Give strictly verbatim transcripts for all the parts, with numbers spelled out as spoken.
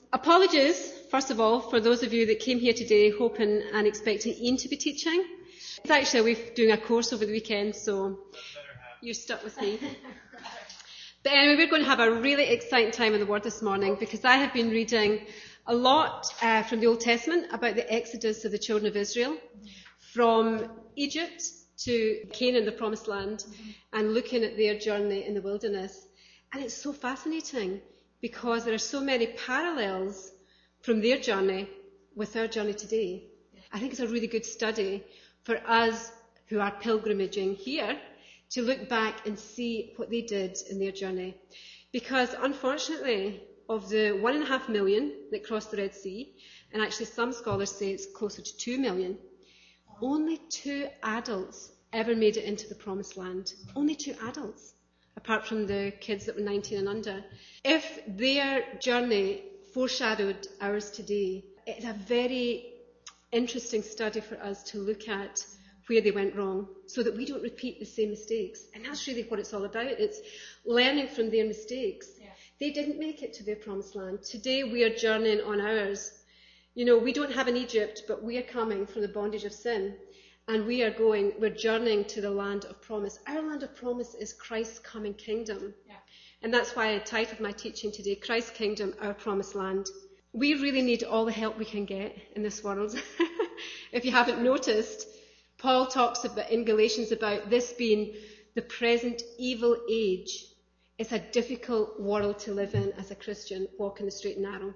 Apologies, first of all, for those of you that came here today hoping and expecting Ian to be teaching. It's actually, we're doing a course over the weekend, so you're stuck with me. But anyway, we're going to have a really exciting time in the Word this morning because I have been reading a lot uh, from the Old Testament about the exodus of the children of Israel from Egypt to Canaan, the Promised Land, and looking at their journey in the wilderness. And it's so fascinating because there are so many parallels from their journey with our journey today. I think it's a really good study for us who are pilgrimaging here to look back and see what they did in their journey. Because unfortunately, of the one and a half million that crossed the Red Sea, and actually some scholars say it's closer to two million, only two adults ever made it into the Promised Land. Only two adults, apart from the kids that were nineteen and under. If their journey foreshadowed ours today, it's a very interesting study for us to look at where they went wrong so that we don't repeat the same mistakes. And that's really what it's all about. It's learning from their mistakes. Yeah. They didn't make it to their Promised Land. Today we are journeying on ours. You know, we don't have an Egypt, but we are coming from the bondage of sin. And we are going, we're journeying to the land of promise. Our land of promise is Christ's coming kingdom. Yeah. And that's why I titled my teaching today, Christ's Kingdom, Our Promised Land. We really need all the help we can get in this world. If you haven't noticed, Paul talks about in Galatians about this being the present evil age. It's a difficult world to live in as a Christian, walking the straight and narrow.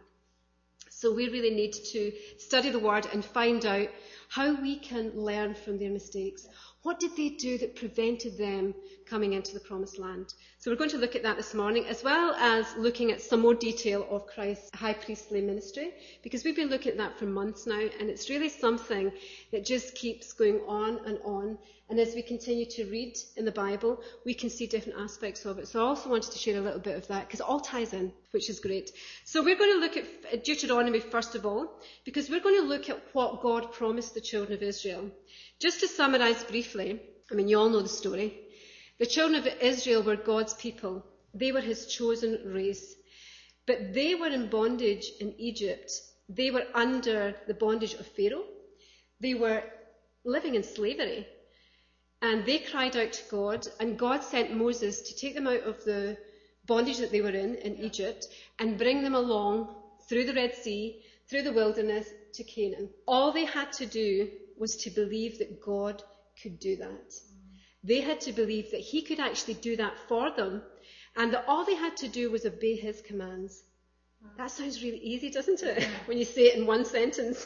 So we really need to study the Word and find out how we can learn from their mistakes. What did they do that prevented them coming into the Promised Land? So we're going to look at that this morning, as well as looking at some more detail of Christ's high priestly ministry, because we've been looking at that for months now, and it's really something that just keeps going on and on. And as we continue to read in the Bible, we can see different aspects of it. So I also wanted to share a little bit of that, because it all ties in, which is great. So we're going to look at Deuteronomy first of all, because we're going to look at what God promised the children of Israel. Just to summarise briefly, I mean, you all know the story. The children of Israel were God's people. They were his chosen race. But they were in bondage in Egypt. They were under the bondage of Pharaoh. They were living in slavery. And they cried out to God, and God sent Moses to take them out of the bondage that they were in, in Egypt, and bring them along through the Red Sea, through the wilderness to Canaan. All they had to do was to believe that God could do that. They had to believe that he could actually do that for them, and that all they had to do was obey his commands. That sounds really easy, doesn't it? When you say it in one sentence.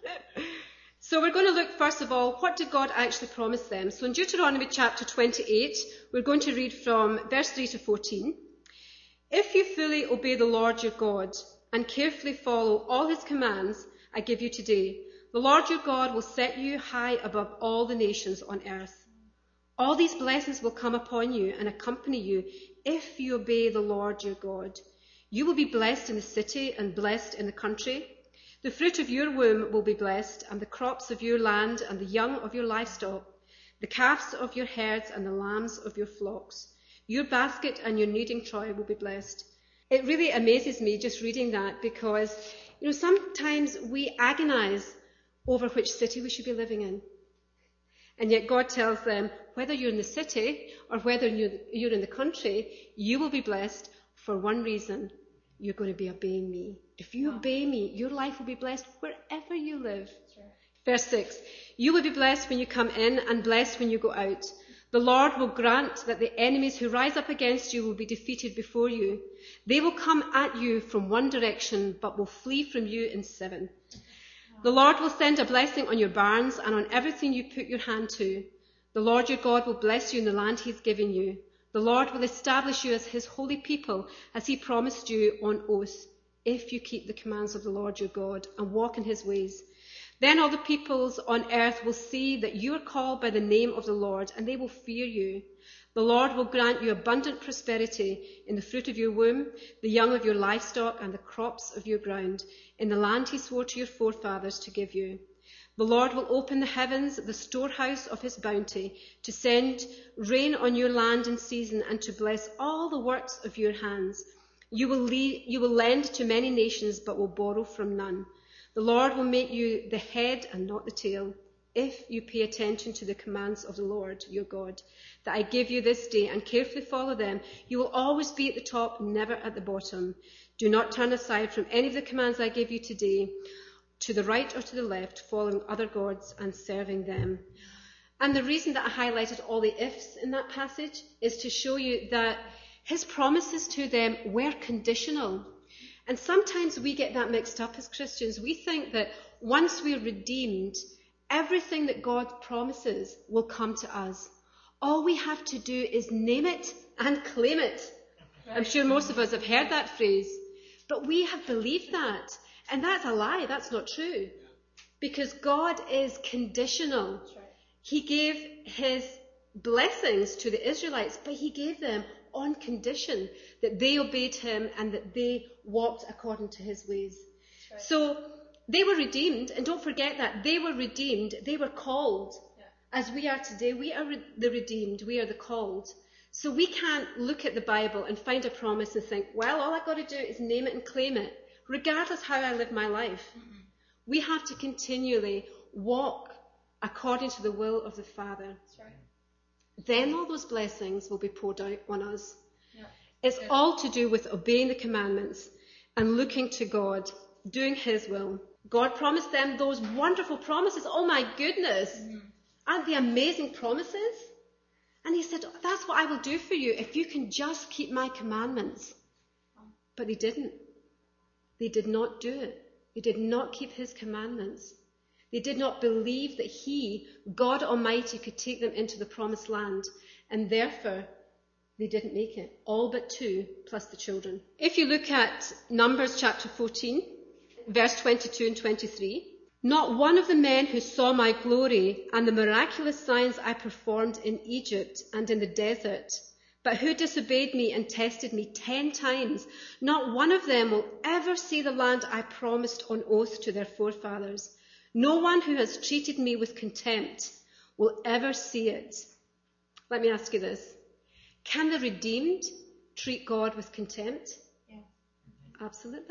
So we're going to look, first of all, what did God actually promise them? So in Deuteronomy chapter twenty-eight, we're going to read from verse three to fourteen. If you fully obey the Lord your God and carefully follow all his commands I give you today, the Lord your God will set you high above all the nations on earth. All these blessings will come upon you and accompany you if you obey the Lord your God. You will be blessed in the city and blessed in the country. The fruit of your womb will be blessed, and the crops of your land and the young of your livestock, the calves of your herds and the lambs of your flocks. Your basket and your kneading trough will be blessed. It really amazes me just reading that because, you know, sometimes we agonize over which city we should be living in. And yet God tells them, whether you're in the city or whether you're in the country, you will be blessed for one reason. You're going to be obeying me. If you obey me, your life will be blessed wherever you live. Sure. Verse six, you will be blessed when you come in and blessed when you go out. The Lord will grant that the enemies who rise up against you will be defeated before you. They will come at you from one direction, but will flee from you in seven. The Lord will send a blessing on your barns and on everything you put your hand to. The Lord your God will bless you in the land he has given you. The Lord will establish you as his holy people, as he promised you on oath, if you keep the commands of the Lord your God and walk in his ways. Then all the peoples on earth will see that you are called by the name of the Lord, and they will fear you. The Lord will grant you abundant prosperity in the fruit of your womb, the young of your livestock, and the crops of your ground, in the land he swore to your forefathers to give you. The Lord will open the heavens, the storehouse of his bounty, to send rain on your land in season and to bless all the works of your hands. You will, lead, you will lend to many nations, but will borrow from none. The Lord will make you the head and not the tail, if you pay attention to the commands of the Lord your God that I give you this day and carefully follow them. You will always be at the top, never at the bottom. Do not turn aside from any of the commands I give you today, to the right or to the left, following other gods and serving them. And the reason that I highlighted all the ifs in that passage is to show you that his promises to them were conditional. And sometimes we get that mixed up as Christians. We think that once we're redeemed, everything that God promises will come to us. All we have to do is name it and claim it. I'm sure most of us have heard that phrase. But we have believed that. And that's a lie. That's not true. Because God is conditional. He gave his blessings to the Israelites, but he gave them on condition that they obeyed him and that they walked according to his ways. Right. So they were redeemed, and don't forget that. They were redeemed. They were called. Yeah. As we are today, we are re- the redeemed. We are the called. So we can't look at the Bible and find a promise and think, well, all I've got to do is name it and claim it, regardless how I live my life. Mm-hmm. We have to continually walk according to the will of the Father. That's right. Then all those blessings will be poured out on us. Yeah. It's yeah. all to do with obeying the commandments and looking to God, doing his will. God promised them those wonderful promises. Oh my goodness. Mm-hmm. Aren't they amazing promises? And he said, that's what I will do for you if you can just keep my commandments. But they didn't. They did not do it. They did not keep his commandments. They did not believe that he, God Almighty, could take them into the promised land, and therefore they didn't make it. All but two, plus the children. If you look at Numbers chapter fourteen, verse twenty-two and twenty-three, not one of the men who saw my glory and the miraculous signs I performed in Egypt and in the desert, but who disobeyed me and tested me ten times, not one of them will ever see the land I promised on oath to their forefathers. No one who has treated me with contempt will ever see it. Let me ask you this. Can the redeemed treat God with contempt? Yeah. Absolutely.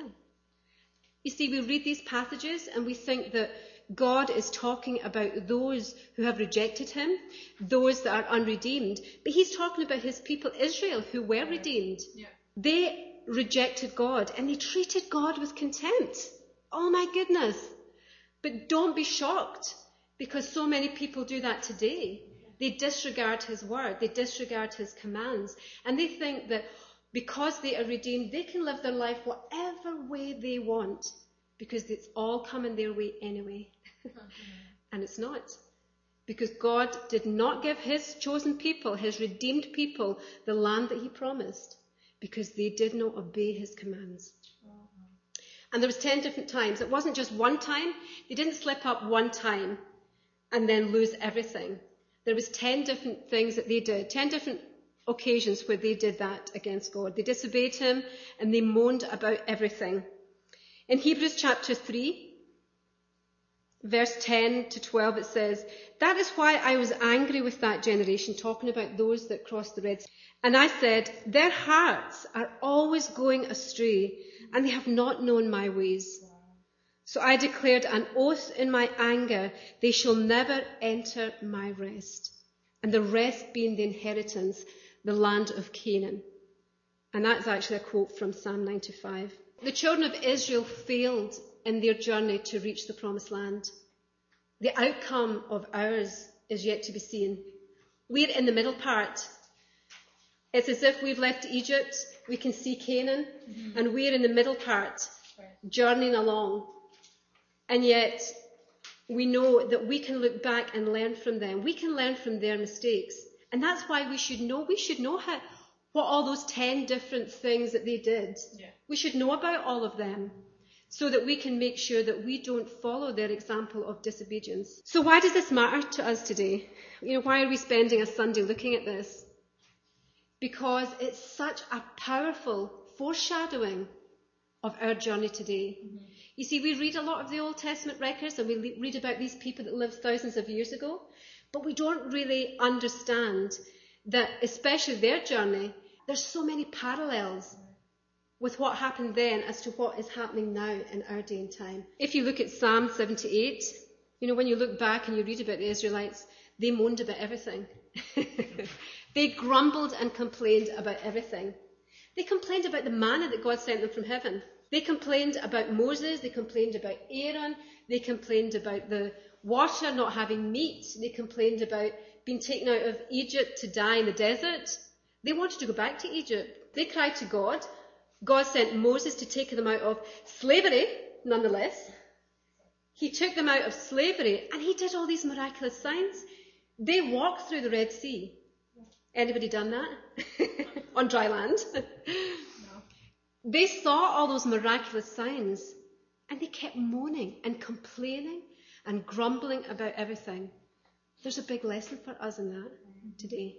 You see, we read these passages and we think that God is talking about those who have rejected him, those that are unredeemed. But he's talking about his people Israel who were redeemed. Yeah. They rejected God and they treated God with contempt. Oh my goodness. But don't be shocked, because so many people do that today. They disregard his word, they disregard his commands, and they think that because they are redeemed, they can live their life whatever way they want, because it's all coming their way anyway. And it's not. Because God did not give his chosen people, his redeemed people, the land that he promised, because they did not obey his commands. And there was ten different times. It wasn't just one time. They didn't slip up one time and then lose everything. There was ten different things that they did, ten different occasions where they did that against God. They disobeyed him and they moaned about everything. In Hebrews chapter three, verse ten to twelve, it says, that is why I was angry with that generation, talking about those that crossed the Red Sea. And I said, their hearts are always going astray, and they have not known my ways. So I declared an oath in my anger, they shall never enter my rest. And the rest being the inheritance, the land of Canaan. And that's actually a quote from Psalm ninety-five. The children of Israel failed in their journey to reach the promised land. The outcome of ours is yet to be seen. We're in the middle part. It's as if we've left Egypt, we can see Canaan, mm-hmm. and we're in the middle part, journeying along. And yet, we know that we can look back and learn from them. We can learn from their mistakes. And that's why we should know, we should know how, what all those ten different things that they did. Yeah. We should know about all of them, so that we can make sure that we don't follow their example of disobedience. So why does this matter to us today? You know, why are we spending a Sunday looking at this? Because it's such a powerful foreshadowing of our journey today. Mm-hmm. You see, we read a lot of the Old Testament records and we read about these people that lived thousands of years ago, but we don't really understand that, especially their journey, there's so many parallels with what happened then as to what is happening now in our day and time. If you look at Psalm seventy-eight, you know, when you look back and you read about the Israelites, they moaned about everything. They grumbled and complained about everything. They complained about the manna that God sent them from heaven. They complained about Moses. They complained about Aaron. They complained about the water not having meat. They complained about being taken out of Egypt to die in the desert. They wanted to go back to Egypt. They cried to God. God sent Moses to take them out of slavery, nonetheless. He took them out of slavery and he did all these miraculous signs. They walked through the Red Sea. Anybody done that? On dry land? No. They saw all those miraculous signs and they kept moaning and complaining and grumbling about everything. There's a big lesson for us in that today.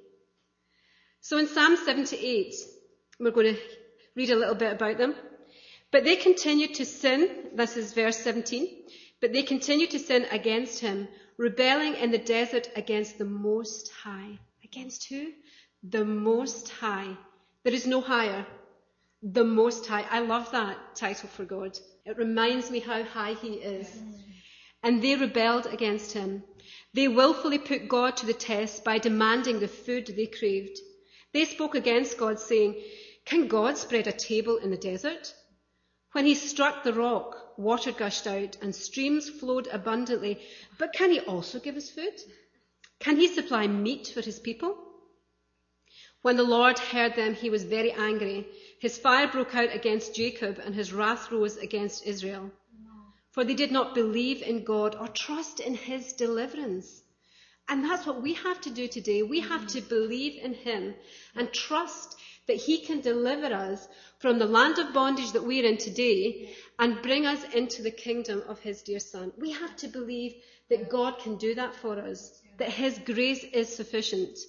So in Psalm seventy-eight, we're going to read a little bit about them. But they continued to sin, this is verse seventeen, but they continued to sin against him, rebelling in the desert against the Most High. Against who? The Most High. There is no higher. The Most High. I love that title for God. It reminds me how high he is. And they rebelled against him. They willfully put God to the test by demanding the food they craved. They spoke against God, saying, "Can God spread a table in the desert?" When he struck the rock, water gushed out and streams flowed abundantly. But can he also give us food? Can he supply meat for his people? When the Lord heard them, he was very angry. His fire broke out against Jacob and his wrath rose against Israel. For they did not believe in God or trust in his deliverance. And that's what we have to do today. We have to believe in him and trust that he can deliver us from the land of bondage that we're in today and bring us into the kingdom of his dear son. We have to believe that God can do that for us, that his grace is sufficient.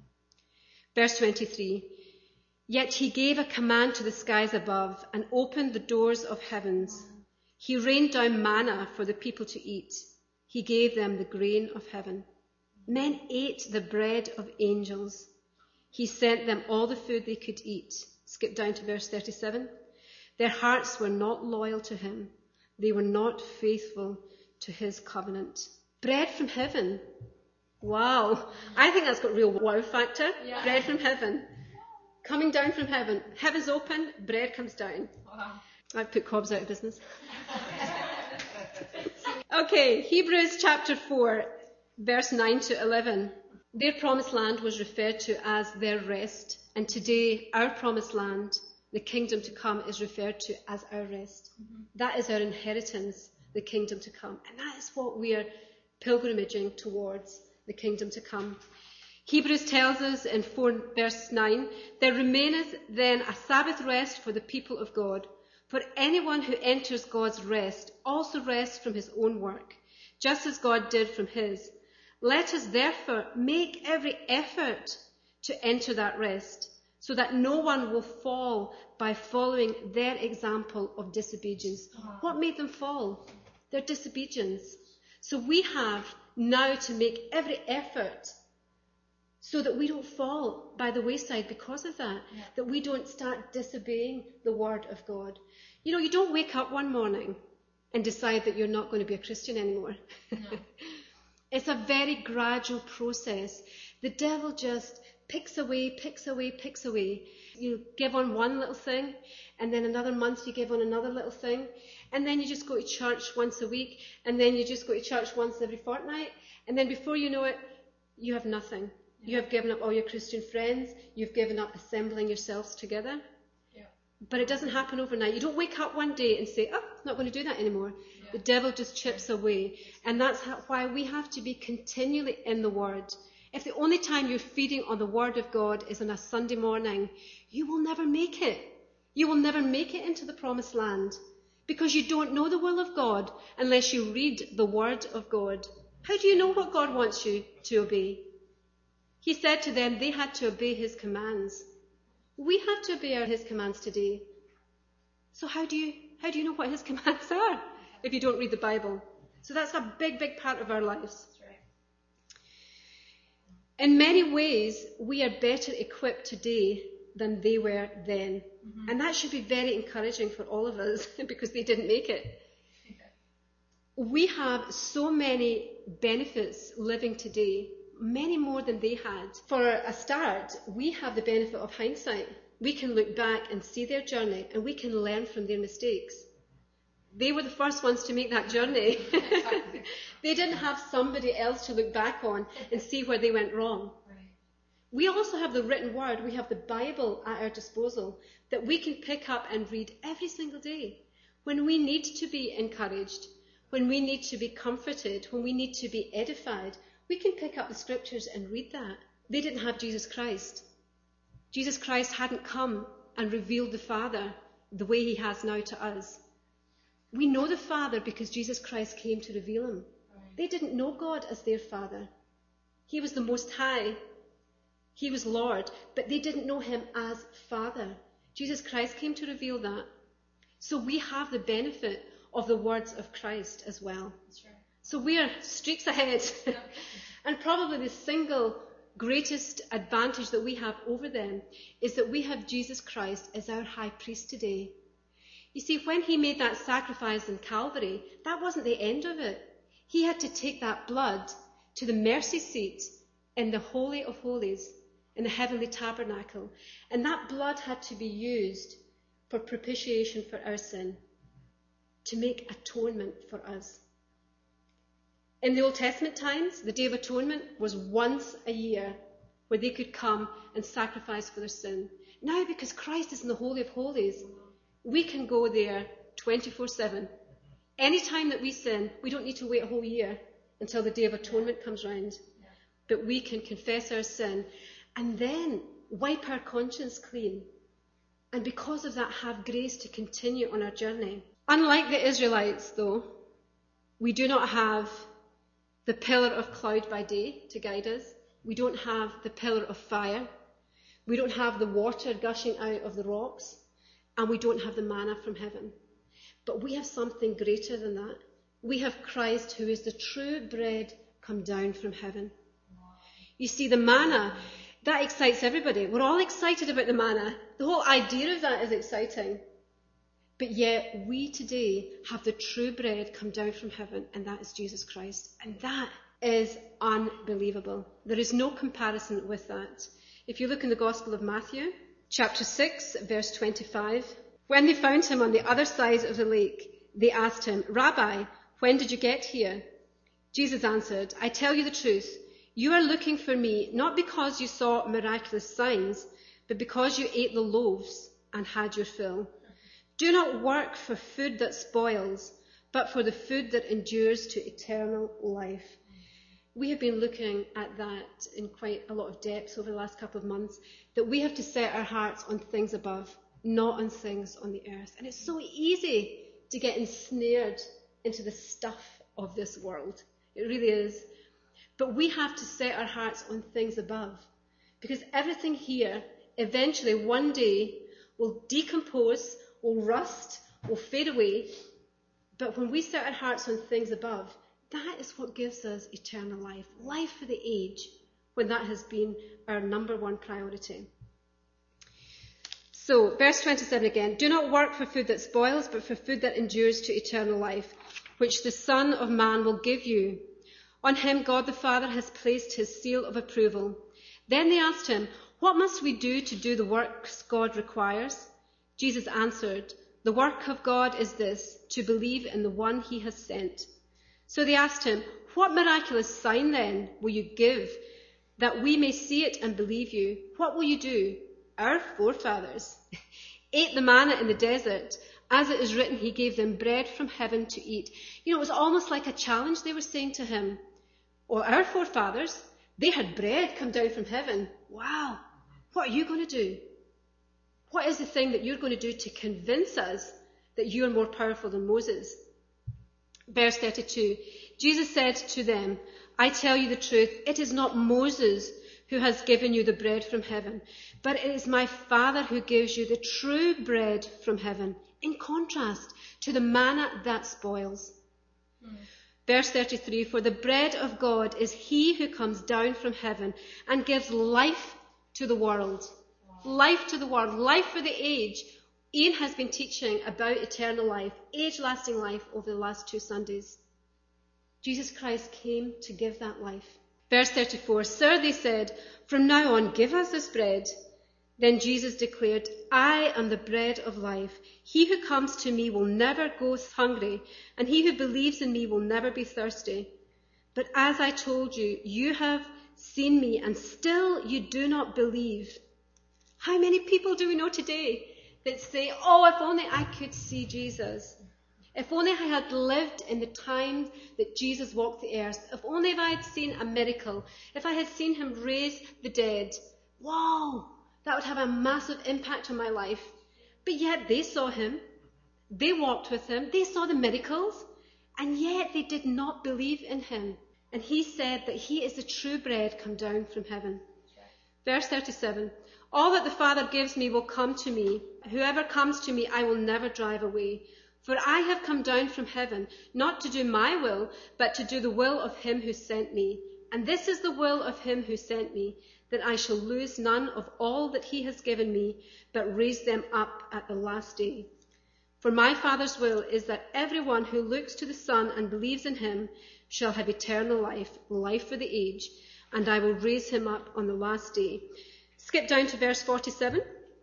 Verse twenty-three, yet he gave a command to the skies above and opened the doors of heavens. He rained down manna for the people to eat. He gave them the grain of heaven. Men ate the bread of angels. He sent them all the food they could eat. Skip down to verse thirty-seven. Their hearts were not loyal to him. They were not faithful to his covenant. Bread from heaven. Wow. I think that's got real wow factor. Yeah. Bread from heaven. Coming down from heaven. Heaven's open, bread comes down. Wow. I've put Cobbs out of business. Okay, Hebrews chapter four, verse nine to eleven. Their promised land was referred to as their rest, and today our promised land, the kingdom to come, is referred to as our rest. Mm-hmm. That is our inheritance, the kingdom to come, and that is what we are pilgrimaging towards, the kingdom to come. Hebrews tells us in four verse nine, there remaineth then a Sabbath rest for the people of God. For anyone who enters God's rest also rests from his own work, just as God did from his. Let us therefore make every effort to enter that rest, so that no one will fall by following their example of disobedience. Wow. What made them fall? Their disobedience. So we have now to make every effort so that we don't fall by the wayside because of that, yeah. That we don't start disobeying the word of God. You know, you don't wake up one morning and decide that you're not going to be a Christian anymore. No. It's a very gradual process. The devil just picks away, picks away, picks away. You give on one little thing, and then another month you give on another little thing, and then you just go to church once a week, and then you just go to church once every fortnight, and then before you know it, you have nothing. You have given up all your Christian friends. You've given up assembling yourselves together. Yeah. But it doesn't happen overnight. You don't wake up one day and say, oh, I'm not going to do that anymore. Yeah. The devil just chips away. And that's how, why we have to be continually in the Word. If the only time you're feeding on the Word of God is on a Sunday morning, you will never make it. You will never make it into the promised land because you don't know the will of God unless you read the Word of God. How do you know what God wants you to obey? He said to them they had to obey his commands. We have to obey his commands today. So how do you how do you know what his commands are if you don't read the Bible? So that's a big, big part of our lives. In many ways, we are better equipped today than they were then. Mm-hmm. And that should be very encouraging for all of us because they didn't make it. Yeah. We have so many benefits living today, many more than they had. For a start, we have the benefit of hindsight. We can look back and see their journey and we can learn from their mistakes. They were the first ones to make that journey. They didn't have somebody else to look back on and see where they went wrong. We also have the written word, we have the Bible at our disposal that we can pick up and read every single day. When we need to be encouraged, when we need to be comforted, when we need to be edified, we can pick up the scriptures and read that. They didn't have Jesus Christ. Jesus Christ hadn't come and revealed the Father the way he has now to us. We know the Father because Jesus Christ came to reveal him. Right. They didn't know God as their Father. He was the Most High. He was Lord, but they didn't know him as Father. Jesus Christ came to reveal that. So we have the benefit of the words of Christ as well. That's right. So we are streaks ahead. And probably the single greatest advantage that we have over them is that we have Jesus Christ as our high priest today. You see, when he made that sacrifice in Calvary, that wasn't the end of it. He had to take that blood to the mercy seat in the Holy of Holies, in the heavenly tabernacle. And that blood had to be used for propitiation for our sin, to make atonement for us. In the Old Testament times, the Day of Atonement was once a year where they could come and sacrifice for their sin. Now, because Christ is in the Holy of Holies, we can go there twenty-four seven. Any time that we sin, we don't need to wait a whole year until the Day of Atonement comes round. But we can confess our sin and then wipe our conscience clean. And because of that, have grace to continue on our journey. Unlike the Israelites, though, we do not have the pillar of cloud by day to guide us. We don't have the pillar of fire. We don't have the water gushing out of the rocks. And we don't have the manna from heaven. But we have something greater than that. We have Christ, who is the true bread come down from heaven. You see, the manna, that excites everybody. We're all excited about the manna. The whole idea of that is exciting. But yet, we today have the true bread come down from heaven, and that is Jesus Christ. And that is unbelievable. There is no comparison with that. If you look in the Gospel of Matthew, chapter six, verse twenty-five, when they found him on the other side of the lake, they asked him, "Rabbi, when did you get here?" Jesus answered, "I tell you the truth. You are looking for me not because you saw miraculous signs, but because you ate the loaves and had your fill. Do not work for food that spoils, but for the food that endures to eternal life." We have been looking at that in quite a lot of depth over the last couple of months, that we have to set our hearts on things above, not on things on the earth. And it's so easy to get ensnared into the stuff of this world. It really is. But we have to set our hearts on things above, because everything here eventually one day will decompose, will rust, will fade away. But when we set our hearts on things above, that is what gives us eternal life, life for the age, when that has been our number one priority. So, verse twenty-seven again, "Do not work for food that spoils, but for food that endures to eternal life, which the Son of Man will give you. On him God the Father has placed his seal of approval." Then they asked him, "What must we do to do the works God requires?" Jesus answered, "The work of God is this, to believe in the one he has sent." So they asked him, "What miraculous sign then will you give that we may see it and believe you? What will you do? Our forefathers ate the manna in the desert. As it is written, he gave them bread from heaven to eat." You know, it was almost like a challenge they were saying to him. Well, our forefathers, they had bread come down from heaven. Wow, what are you going to do? What is the thing that you're going to do to convince us that you're more powerful than Moses? Verse thirty-two, Jesus said to them, "I tell you the truth, it is not Moses who has given you the bread from heaven, but it is my Father who gives you the true bread from heaven, in contrast to the manna that spoils." Mm. Verse thirty-three, "For the bread of God is he who comes down from heaven and gives life to the world." Wow. Life to the world, life for the age. Ian has been teaching about eternal life, age-lasting life, over the last two Sundays. Jesus Christ came to give that life. Verse thirty-four, "Sir," they said, "from now on give us this bread." Then Jesus declared, "I am the bread of life. He who comes to me will never go hungry, and he who believes in me will never be thirsty. But as I told you, you have seen me, and still you do not believe." How many people do we know today that say, "Oh, if only I could see Jesus. If only I had lived in the time that Jesus walked the earth. If only if I had seen a miracle. If I had seen him raise the dead. Wow, that would have a massive impact on my life." But yet they saw him. They walked with him. They saw the miracles. And yet they did not believe in him. And he said that he is the true bread come down from heaven. Verse thirty-seven, "All that the Father gives me will come to me. Whoever comes to me I will never drive away. For I have come down from heaven, not to do my will, but to do the will of him who sent me. And this is the will of him who sent me, that I shall lose none of all that he has given me, but raise them up at the last day. For my Father's will is that everyone who looks to the Son and believes in him shall have eternal life, life for the age, and I will raise him up on the last day." Skip down to verse forty-seven.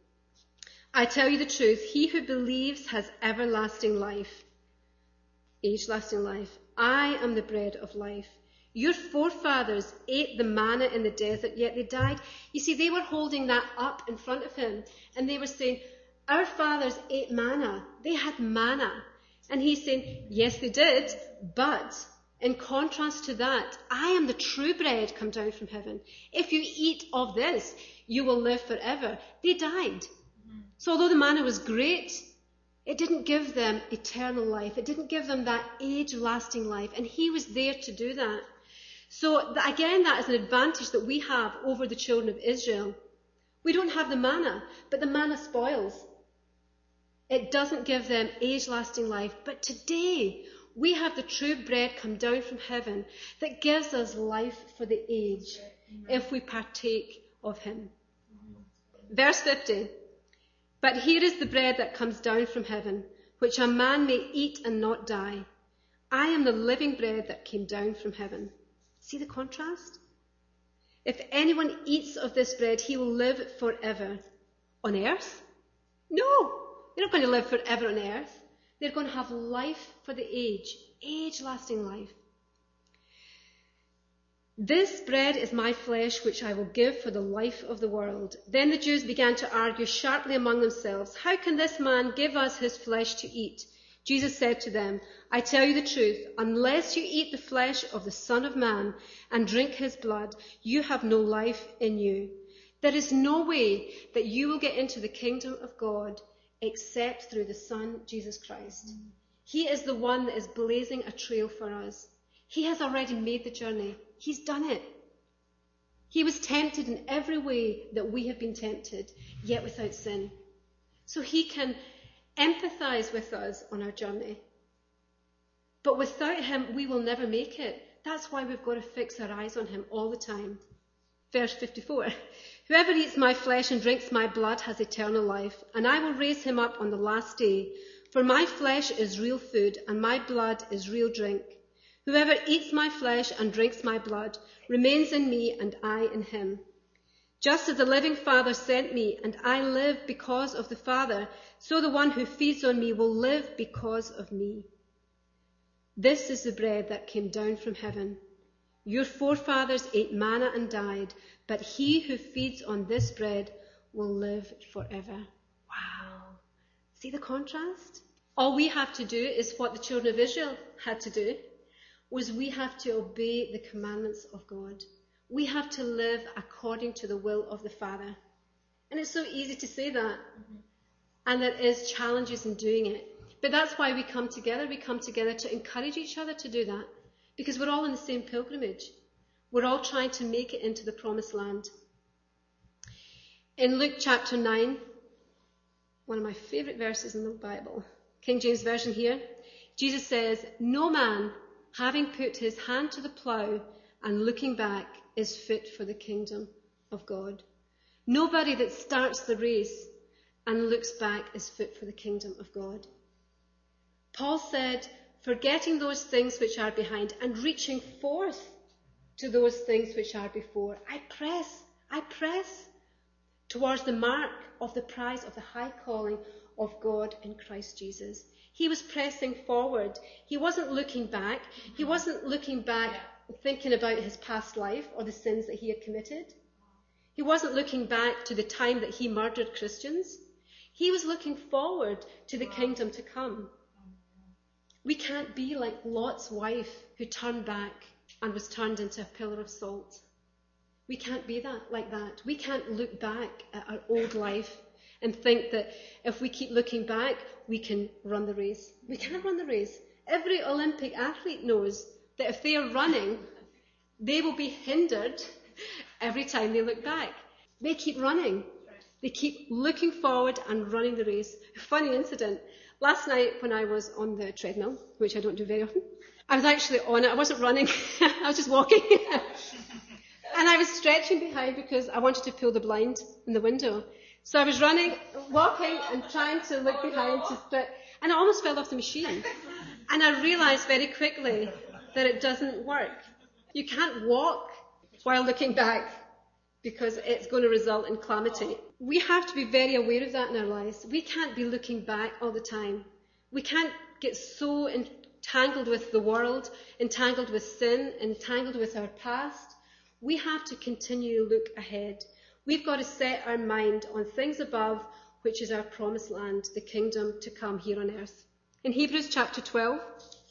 "I tell you the truth, he who believes has everlasting life," age-lasting life. "I am the bread of life. Your forefathers ate the manna in the desert, yet they died." You see, they were holding that up in front of him, and they were saying, "Our fathers ate manna. They had manna." And he's saying, yes, they did, but in contrast to that, I am the true bread come down from heaven. If you eat of this, you will live forever. They died. So although the manna was great, it didn't give them eternal life. It didn't give them that age-lasting life. And he was there to do that. So again, that is an advantage that we have over the children of Israel. We don't have the manna, but the manna spoils. It doesn't give them age-lasting life. But today, we have the true bread come down from heaven that gives us life for the age if we partake of him. Verse fifty. "But here is the bread that comes down from heaven, which a man may eat and not die. I am the living bread that came down from heaven." See the contrast? "If anyone eats of this bread, he will live forever." On earth? No, they're not going to live forever on earth. They're going to have life for the age, age-lasting life. "This bread is my flesh, which I will give for the life of the world." Then the Jews began to argue sharply among themselves, "How can this man give us his flesh to eat?" Jesus said to them, "I tell you the truth, unless you eat the flesh of the Son of Man and drink his blood, you have no life in you. There is no way that you will get into the kingdom of God except through the Son, Jesus Christ. He is the one that is blazing a trail for us. He has already made the journey. He's done it. He was tempted in every way that we have been tempted, yet without sin. So he can empathize with us on our journey. But without him, we will never make it. That's why we've got to fix our eyes on him all the time. Verse fifty-four, "Whoever eats my flesh and drinks my blood has eternal life, and I will raise him up on the last day. For my flesh is real food, and my blood is real drink. Whoever eats my flesh and drinks my blood remains in me, and I in him. Just as the living Father sent me, and I live because of the Father, so the one who feeds on me will live because of me. This is the bread that came down from heaven. Your forefathers ate manna and died, but he who feeds on this bread will live forever." Wow. See the contrast? All we have to do is what the children of Israel had to do, was we have to obey the commandments of God. We have to live according to the will of the Father. And it's so easy to say that. Mm-hmm. And there is challenges in doing it. But that's why we come together. We come together to encourage each other to do that. Because we're all in the same pilgrimage. We're all trying to make it into the promised land. In Luke chapter nine, one of my favourite verses in the Bible, King James Version here, Jesus says, "No man, having put his hand to the plough and looking back, is fit for the kingdom of God." Nobody that starts the race and looks back is fit for the kingdom of God. Paul said, forgetting those things which are behind and reaching forth to those things which are before. I press, I press towards the mark of the prize of the high calling of God in Christ Jesus. He was pressing forward. He wasn't looking back. He wasn't looking back thinking about his past life or the sins that he had committed. He wasn't looking back to the time that he murdered Christians. He was looking forward to the kingdom to come. We can't be like Lot's wife who turned back and was turned into a pillar of salt. We can't be that like that. We can't look back at our old life and think that if we keep looking back, we can run the race. We can't run the race. Every Olympic athlete knows that if they are running, they will be hindered every time they look back. They keep running. They keep looking forward and running the race. A funny incident. Last night when I was on the treadmill, which I don't do very often, I was actually on it. I wasn't running. I was just walking. And I was stretching behind because I wanted to pull the blind in the window. So I was running, walking and trying to look behind to stretch. And I almost fell off the machine. And I realised very quickly that it doesn't work. You can't walk while looking back because it's going to result in calamity. We have to be very aware of that in our lives. We can't be looking back all the time. We can't get so entangled with the world, entangled with sin, entangled with our past. We have to continue to look ahead. We've got to set our mind on things above, which is our promised land, the kingdom to come here on earth. In Hebrews chapter twelve,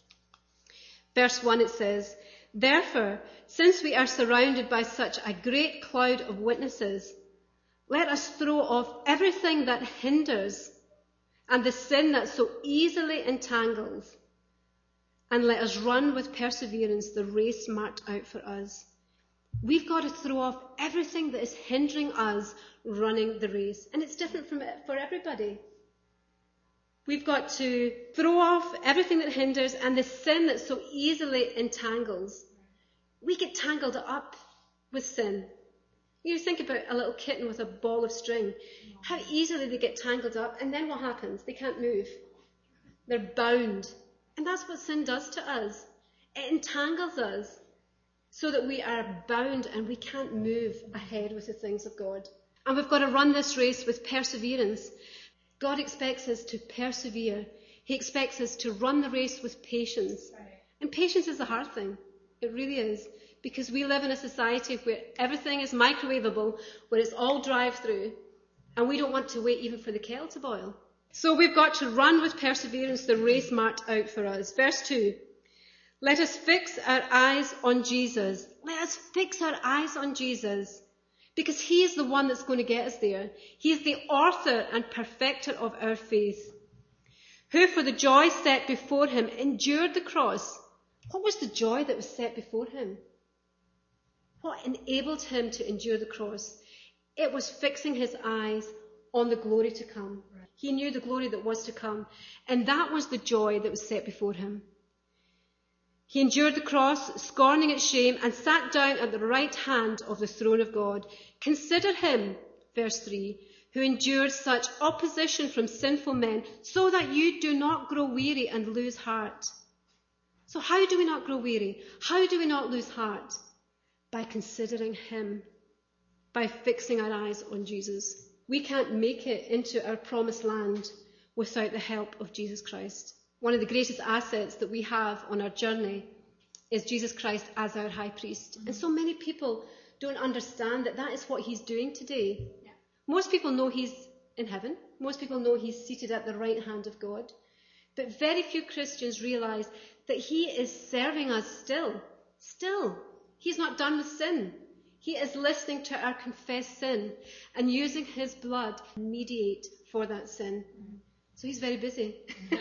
verse one, it says, therefore, since we are surrounded by such a great cloud of witnesses, let us throw off everything that hinders and the sin that so easily entangles, and let us run with perseverance the race marked out for us. We've got to throw off everything that is hindering us running the race. And it's different from it for everybody. We've got to throw off everything that hinders and the sin that so easily entangles. We get tangled up with sin. You think about a little kitten with a ball of string. How easily they get tangled up, and then what happens? They can't move. They're bound. And that's what sin does to us. It entangles us so that we are bound and we can't move ahead with the things of God. And we've got to run this race with perseverance. God expects us to persevere. He expects us to run the race with patience. And patience is a hard thing. It really is. Because we live in a society where everything is microwavable, where it's all drive-through, and we don't want to wait even for the kettle to boil. So we've got to run with perseverance the race marked out for us. Verse two. Let us fix our eyes on Jesus. Let us fix our eyes on Jesus. Because he is the one that's going to get us there. He is the author and perfecter of our faith. Who for the joy set before him endured the cross. What was the joy that was set before him? What enabled him to endure the cross? It was fixing his eyes on the glory to come. He knew the glory that was to come. And that was the joy that was set before him. He endured the cross, scorning its shame, and sat down at the right hand of the throne of God. Consider him, verse three, who endured such opposition from sinful men, so that you do not grow weary and lose heart. So how do we not grow weary? How do we not lose heart? By considering him, by fixing our eyes on Jesus. We can't make it into our promised land without the help of Jesus Christ. One of the greatest assets that we have on our journey is Jesus Christ as our high priest. Mm-hmm. And so many people don't understand that that is what he's doing today. Yeah. Most people know he's in heaven. Most people know he's seated at the right hand of God. But very few Christians realize that he is serving us still. Still. He's not done with sin. He is listening to our confessed sin and using his blood to mediate for that sin. Mm-hmm. So he's very busy.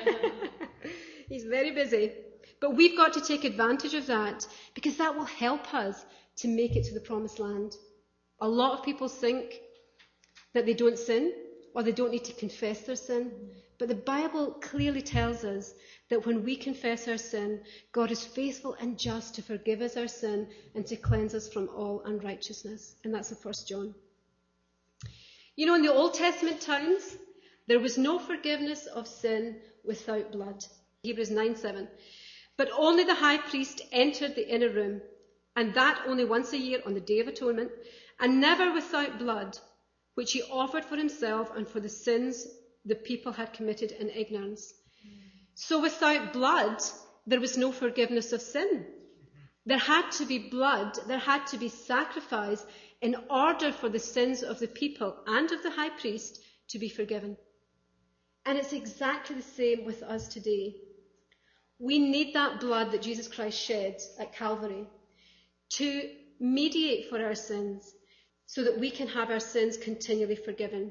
He's very busy. But we've got to take advantage of that because that will help us to make it to the promised land. A lot of people think that they don't sin or they don't need to confess their sin. But the Bible clearly tells us that when we confess our sin, God is faithful and just to forgive us our sin and to cleanse us from all unrighteousness. And that's in First John. You know, in the Old Testament times, There was no forgiveness of sin without blood. Hebrews nine seven. But only the high priest entered the inner room, and that only once a year on the Day of Atonement, and never without blood, which he offered for himself and for the sins the people had committed in ignorance. So without blood, there was no forgiveness of sin. There had to be blood, there had to be sacrifice in order for the sins of the people and of the high priest to be forgiven. And it's exactly the same with us today. We need that blood that Jesus Christ shed at Calvary to mediate for our sins so that we can have our sins continually forgiven.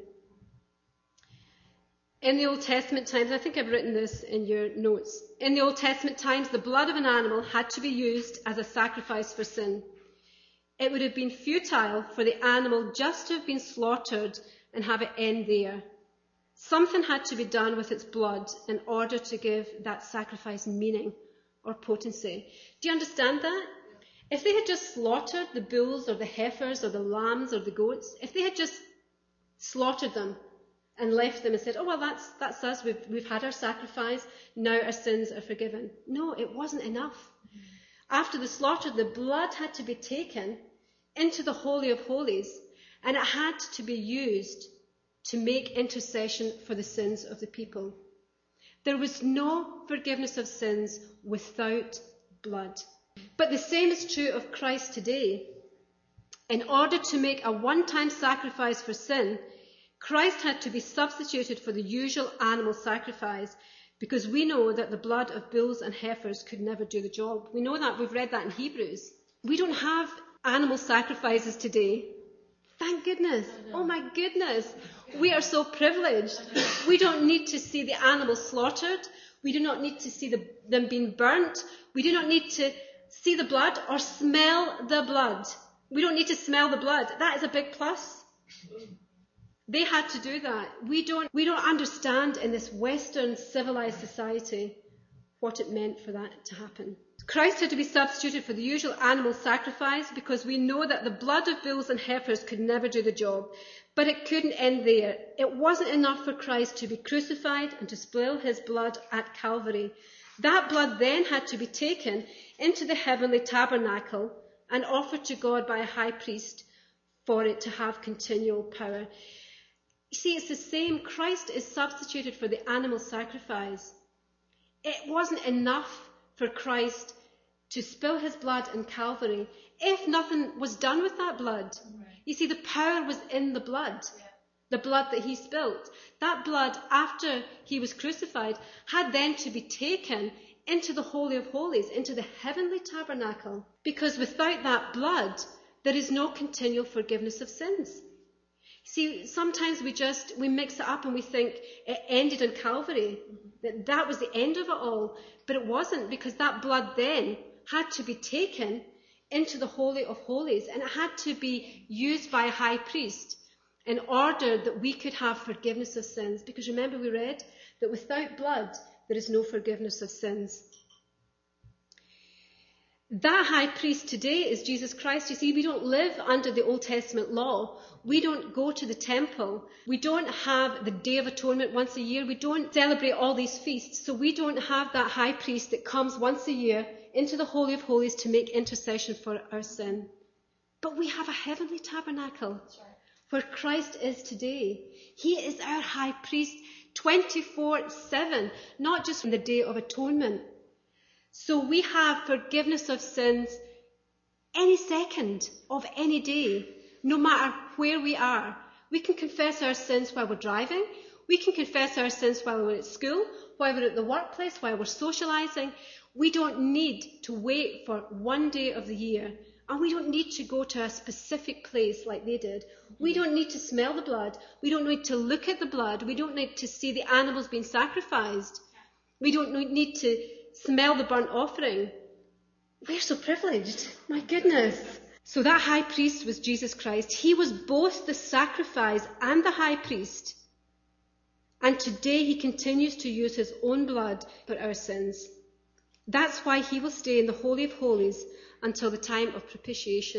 In the Old Testament times, I think I've written this in your notes. In the Old Testament times, the blood of an animal had to be used as a sacrifice for sin. It would have been futile for the animal just to have been slaughtered and have it end there. Something had to be done with its blood in order to give that sacrifice meaning or potency. Do you understand that? If they had just slaughtered the bulls or the heifers or the lambs or the goats, if they had just slaughtered them and left them and said, oh, well, that's that's us, we've, we've had our sacrifice, now our sins are forgiven. No, it wasn't enough. Mm-hmm. After the slaughter, the blood had to be taken into the Holy of Holies, and it had to be used to make intercession for the sins of the people. There was no forgiveness of sins without blood. But the same is true of Christ today. In order to make a one-time sacrifice for sin, Christ had to be substituted for the usual animal sacrifice, because we know that the blood of bulls and heifers could never do the job. We know that. We've read that in Hebrews. We don't have animal sacrifices today. Thank goodness. Oh my goodness. We are so privileged. We don't need to see the animals slaughtered. We do not need to see the, them being burnt. We do not need to see the blood or smell the blood. We don't need to smell the blood. That is a big plus. They had to do that. We don't, we don't understand in this Western civilized society what it meant for that to happen. Christ had to be substituted for the usual animal sacrifice because we know that the blood of bulls and heifers could never do the job. But it couldn't end there. It wasn't enough for Christ to be crucified and to spill his blood at Calvary. That blood then had to be taken into the heavenly tabernacle and offered to God by a high priest for it to have continual power. You see, it's the same. Christ is substituted for the animal sacrifice. It wasn't enough for Christ to spill his blood in Calvary if nothing was done with that blood. Right. You see, the power was in the blood, yeah. The blood that he spilled. That blood, after he was crucified, had then to be taken into the Holy of Holies, into the heavenly tabernacle, because without that blood, there is no continual forgiveness of sins. See, sometimes we just, we mix it up and we think it ended in Calvary, that that was the end of it all. But it wasn't, because that blood then had to be taken into the Holy of Holies, and it had to be used by a high priest in order that we could have forgiveness of sins. Because remember, we read that without blood, there is no forgiveness of sins. That high priest today is Jesus Christ. You see, we don't live under the Old Testament law. We don't go to the temple. We don't have the Day of Atonement once a year. We don't celebrate all these feasts. So we don't have that high priest that comes once a year into the Holy of Holies to make intercession for our sin. But we have a heavenly tabernacle where Christ is today. He is our high priest twenty-four seven, not just on the Day of Atonement. So we have forgiveness of sins any second of any day, no matter where we are. We can confess our sins while we're driving. We can confess our sins while we're at school, while we're at the workplace, while we're socialising. We don't need to wait for one day of the year. And we don't need to go to a specific place like they did. We don't need to smell the blood. We don't need to look at the blood. We don't need to see the animals being sacrificed. We don't need to smell the burnt offering. We're so privileged. My goodness. So that high priest was Jesus Christ. He was both the sacrifice and the high priest. And today he continues to use his own blood for our sins. That's why he will stay in the Holy of Holies until the time of propitiation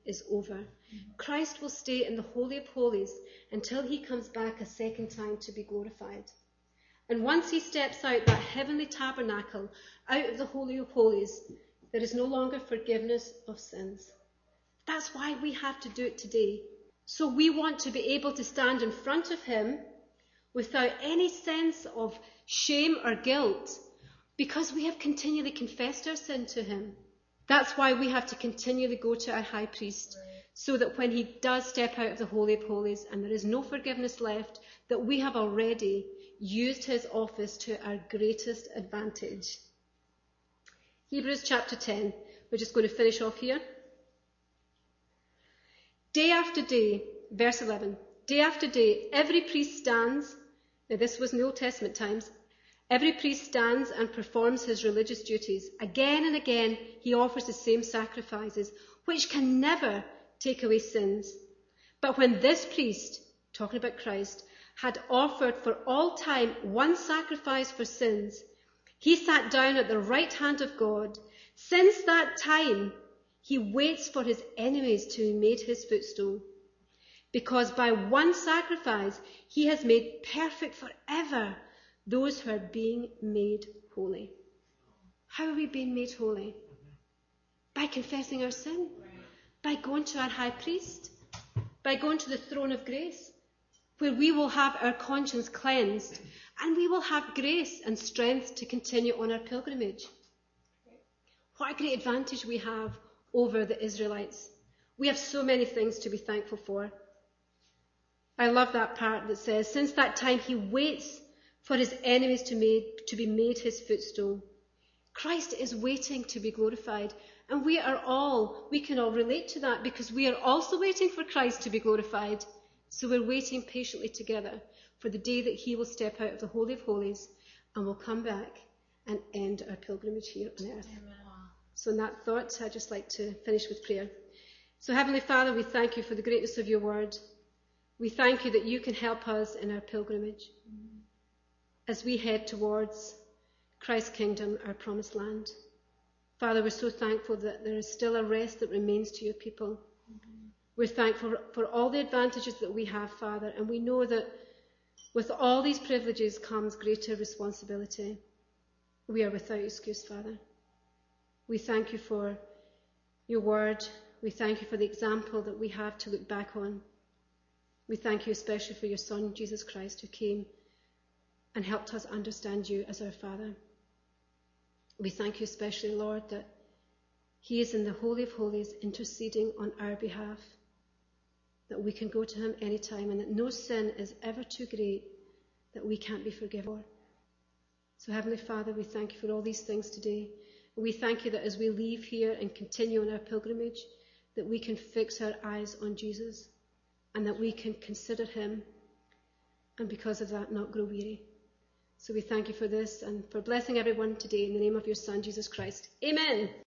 is over. Christ will stay in the Holy of Holies until he comes back a second time to be glorified. And once he steps out that heavenly tabernacle, out of the Holy of Holies, there is no longer forgiveness of sins. That's why we have to do it today. So we want to be able to stand in front of him without any sense of shame or guilt, because we have continually confessed our sin to him. That's why we have to continually go to our high priest, so that when he does step out of the Holy of Holies and there is no forgiveness left, that we have already used his office to our greatest advantage. Hebrews chapter ten. We're just going to finish off here. Day after day, verse eleven, day after day, every priest stands. Now this was in the Old Testament times. Every priest stands and performs his religious duties. Again and again, he offers the same sacrifices, which can never take away sins. But when this priest, talking about Christ, had offered for all time one sacrifice for sins, he sat down at the right hand of God. Since that time, he waits for his enemies to be made his footstool. Because by one sacrifice, he has made perfect forever those who are being made holy. How are we being made holy? By confessing our sin. By going to our high priest. By going to the throne of grace, where we will have our conscience cleansed and we will have grace and strength to continue on our pilgrimage. What a great advantage we have over the Israelites. We have so many things to be thankful for. I love that part that says, since that time he waits for his enemies to, made, to be made his footstool. Christ is waiting to be glorified. And we are all, we can all relate to that, because we are also waiting for Christ to be glorified. So we're waiting patiently together for the day that he will step out of the Holy of Holies and will come back and end our pilgrimage here on earth. Amen. So in that thought, I'd just like to finish with prayer. So Heavenly Father, we thank you for the greatness of your word. We thank you that you can help us in our pilgrimage as we head towards Christ's kingdom, our promised land. Father, we're so thankful that there is still a rest that remains to your people. Mm-hmm. We're thankful for all the advantages that we have, Father, and we know that with all these privileges comes greater responsibility. We are without excuse, Father. We thank you for your word. We thank you for the example that we have to look back on. We thank you especially for your Son, Jesus Christ, who came and helped us understand you as our Father. We thank you especially, Lord, that he is in the Holy of Holies interceding on our behalf, that we can go to him anytime, and that no sin is ever too great that we can't be forgiven for. So Heavenly Father, we thank you for all these things today. And we thank you that as we leave here and continue on our pilgrimage, that we can fix our eyes on Jesus and that we can consider him, and because of that not grow weary. So we thank you for this and for blessing everyone today in the name of your Son, Jesus Christ. Amen.